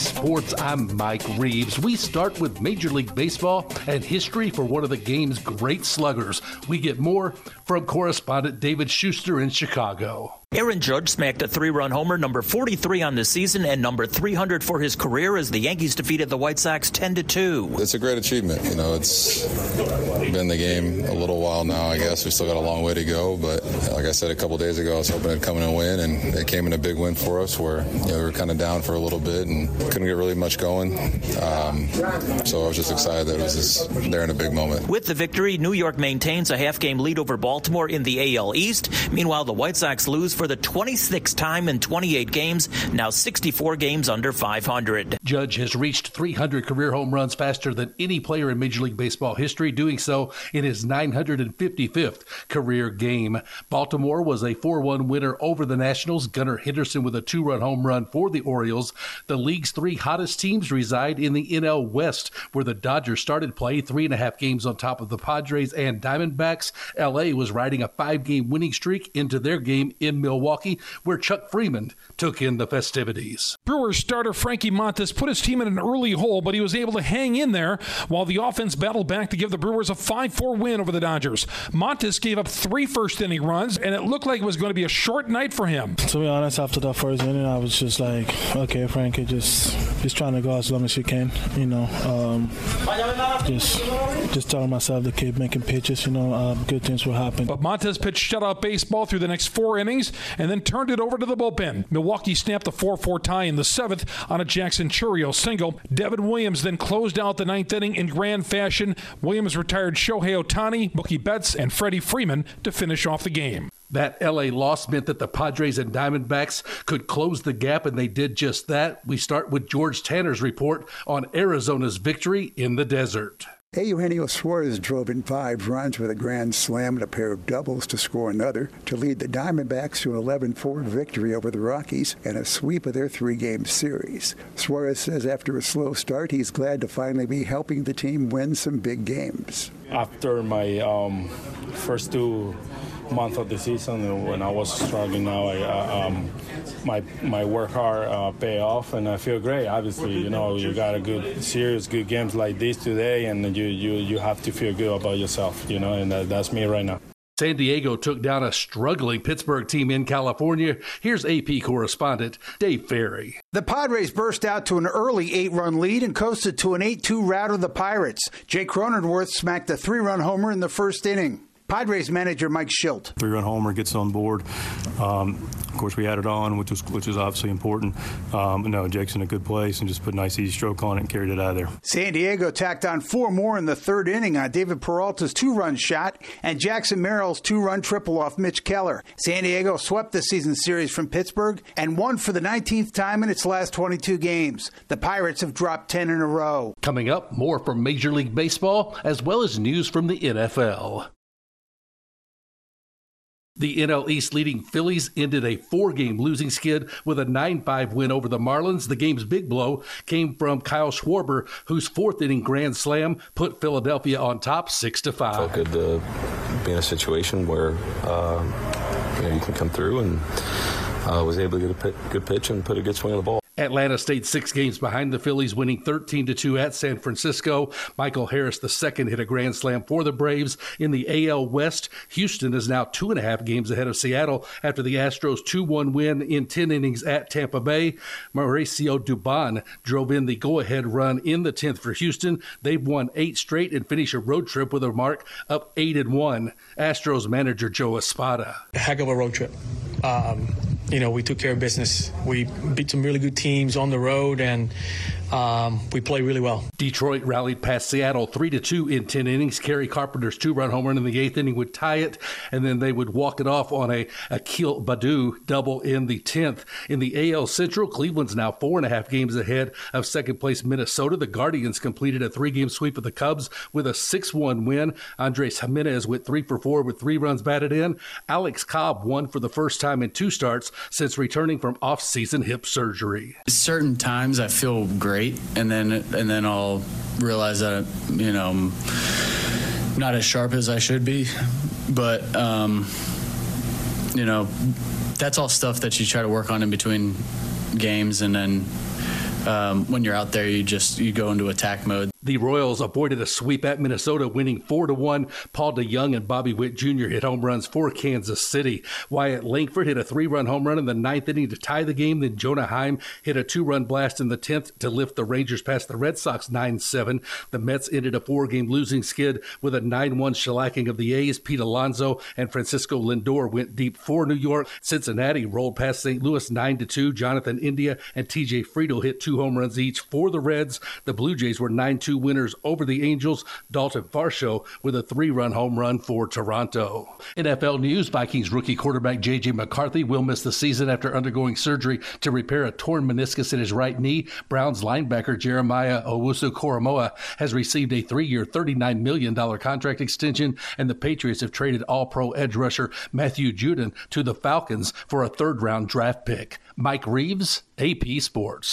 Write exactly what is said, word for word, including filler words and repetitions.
Sports, I'm Mike Reeves. We start with Major League Baseball and history for one of the game's great sluggers. We get more from correspondent David Schuster in Chicago. Aaron Judge smacked a three-run homer, number forty-three on the season and number three hundred for his career as the Yankees defeated the White Sox ten to two. It's a great achievement. You know, it's been the game a little while now, I guess. We still got a long way to go, but like I said a couple days ago, I was hoping it'd come in and win, and it came in a big win for us where, you know, we were kind of down for a little bit and couldn't get really much going. Um, so I was just excited that it was just there in a big moment. With the victory, New York maintains a half-game lead over Baltimore in the A L East. Meanwhile, the White Sox lose for the twenty-sixth time in twenty-eight games, now sixty-four games under five hundred. Judge has reached three hundred career home runs faster than any player in Major League Baseball history, doing so in his nine hundred fifty-fifth career game. Baltimore was a four one winner over the Nationals. Gunnar Henderson with a two-run home run for the Orioles. The league's three hottest teams reside in the N L West, where the Dodgers started play three and a half games on top of the Padres and Diamondbacks. L A was riding a five-game winning streak into their game in Milwaukee, where Chuck Freeman took in the festivities. Brewers starter Frankie Montas put his team in an early hole, but he was able to hang in there while the offense battled back to give the Brewers a five four win over the Dodgers. Montas gave up three first-inning runs, and it looked like it was going to be a short night for him. To be honest, after that first inning, I was just like, okay, Frankie, just just trying to go as long as you can, you know. Um, just just telling myself to keep making pitches, you know, um, good things will happen. But Montas pitched shutout baseball through the next four innings and then turned it over to the bullpen. Milwaukee snapped a four four tie in the seventh on a Jackson Chourio single. Devin Williams then closed out the ninth inning in grand fashion. Williams retired Shohei Ohtani, Mookie Betts, and Freddie Freeman to finish off the game. That L A loss meant that the Padres and Diamondbacks could close the gap, and they did just that. We start with George Tanner's report on Arizona's victory in the desert. Eugenio Suarez drove in five runs with a grand slam and a pair of doubles to score another to lead the Diamondbacks to an eleven four victory over the Rockies and a sweep of their three-game series. Suarez says after a slow start, he's glad to finally be helping the team win some big games. After my um, first two months of the season, when I was struggling now, I, uh, um, my my work hard uh, pay off, and I feel great. Obviously, you know, you got a good series, good games like this today, and you, you, you have to feel good about yourself, you know, and that, that's me right now. San Diego took down a struggling Pittsburgh team in California. Here's A P correspondent Dave Ferry. The Padres burst out to an early eight-run lead and coasted to an eight two rout of the Pirates. Jake Cronenworth smacked a three-run homer in the first inning. Padres manager Mike Schilt. Three-run homer gets on board. Um, of course, we had it on, which was which is obviously important. Um, no, Jake's in a good place and just put a nice easy stroke on it and carried it out of there. San Diego tacked on four more in the third inning on David Peralta's two-run shot and Jackson Merrill's two-run triple off Mitch Keller. San Diego swept the season series from Pittsburgh and won for the nineteenth time in its last twenty-two games. The Pirates have dropped ten in a row. Coming up, more from Major League Baseball as well as news from the N F L. The N L East leading Phillies ended a four-game losing skid with a nine five win over the Marlins. The game's big blow came from Kyle Schwarber, whose fourth-inning grand slam put Philadelphia on top six to five. Felt good to be in a situation where uh, you know, you can come through, and uh, was able to get a pit, good pitch and put a good swing on the ball. Atlanta stayed six games behind the Phillies, winning thirteen to two at San Francisco. Michael Harris the second hit a grand slam for the Braves. In the A L West, Houston is now two and a half games ahead of Seattle after the Astros two one win in ten innings at Tampa Bay. Mauricio Dubon drove in the go-ahead run in the tenth for Houston. They've won eight straight and finish a road trip with a mark up eight and one. Astros manager Joe Espada. A heck of a road trip. Um, you know, we took care of business. We beat some really good teams on the road, and um, we played really well. Detroit rallied past Seattle three to two in ten innings. Kerry Carpenter's two-run home run in the eighth inning would tie it, and then they would walk it off on a Akil Baddoo double in the tenth. In the A L Central, Cleveland's now four and a half games ahead of second-place Minnesota. The Guardians completed a three-game sweep of the Cubs with a six one win. Andres Jimenez went three for four with three runs batted in. Alex Cobb won for the first time in two starts since returning from off-season hip surgery. Certain times I feel great, and then and then I'll realize that, you know, I'm not as sharp as I should be. But, um, you know, that's all stuff that you try to work on in between games, and then um, when you're out there, you just you go into attack mode. The Royals avoided a sweep at Minnesota, winning four to one. Paul DeYoung and Bobby Witt Junior hit home runs for Kansas City. Wyatt Langford hit a three-run home run in the ninth inning to tie the game. Then Jonah Heim hit a two-run blast in the tenth to lift the Rangers past the Red Sox nine seven. The Mets ended a four-game losing skid with a nine one shellacking of the A's. Pete Alonso and Francisco Lindor went deep for New York. Cincinnati rolled past Saint Louis nine to two. Jonathan India and T J Friedel hit two home runs each for the Reds. The Blue Jays were nine two winners over the Angels. Dalton Varsho with a three-run home run for Toronto. N F L news, Vikings rookie quarterback J J McCarthy will miss the season after undergoing surgery to repair a torn meniscus in his right knee. Browns linebacker Jeremiah Owusu-Koramoah has received a three-year, thirty-nine million dollars contract extension, and the Patriots have traded all-pro edge rusher Matthew Judon to the Falcons for a third-round draft pick. Mike Reeves, A P Sports.